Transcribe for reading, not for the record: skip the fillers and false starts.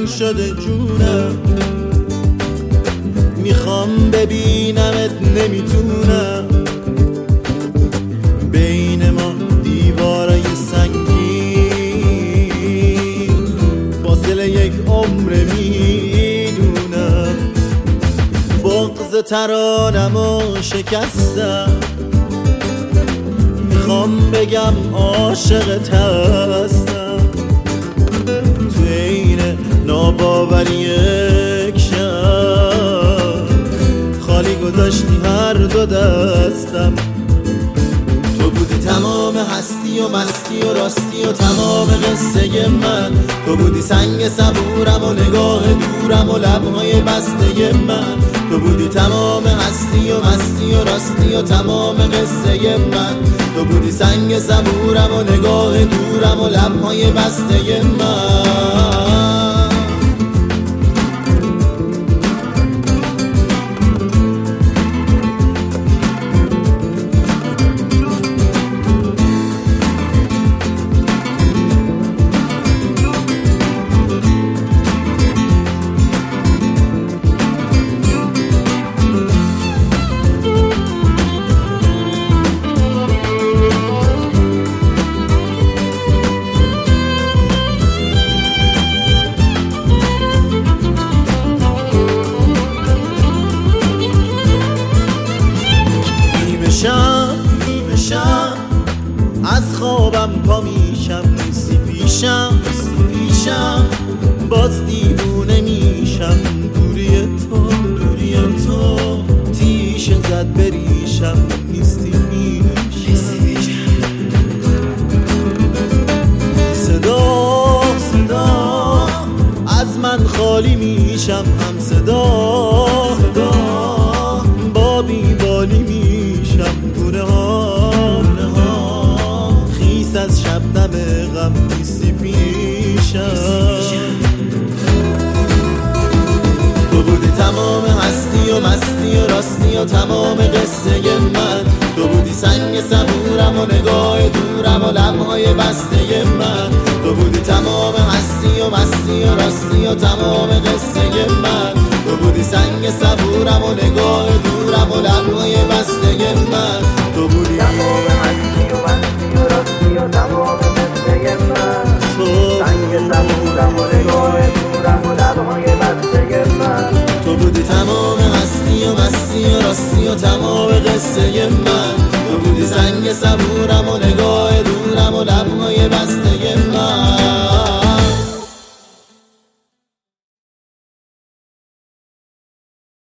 تنگ شده جونم، میخوام ببینمت نمیتونم، بین ما دیوارای سنگین فاصله یک عمر میدونم. بغض ترانمو شکستم، میخوام بگم عاشقت هستم، تو این ناباوری یک شب خالی گذاشتی هر دو دستم. تو بودی تمام هستی و مستی و راستی و تمام قصه من، تو بودی سنگ صبورم و نگاه دورم و لبهای بسته من، تو بودی تمام هستی و مستی و راستی و تمام قصه من، تو بودی سنگ صبورم و نگاه دورم و لبهای بسته من. شب از خوابم پا میشم، نیستی پیشم باز دیوونه میشم، دوری تو تیشه زد بریشم، نیستی صدا از من خالی میشم، هم صدا با بیبالی میشم، گونه ها خیس از شبنم غم، نیستی پیشم. تو بودی تمام هستی و مستی و راستی و تمام قصه من، تو بودی سنگ صبورم و نگاه دورم و لبهای بسته من، تو بودی تمام هستی و مستی و راستی و تمام قصه من، تو بودی سنگ صبورم و نگاه دورم و لبهای بسته من، تو بودی تمام هستی و مستی و راستی و تمام قصه من، تو سنگ صبورم و نگاه دورم و لبهای بسته من، تو بودی تمام هستی و مستی و راستی و تمام قصه من، تو بودی سنگ صبورم و نگاه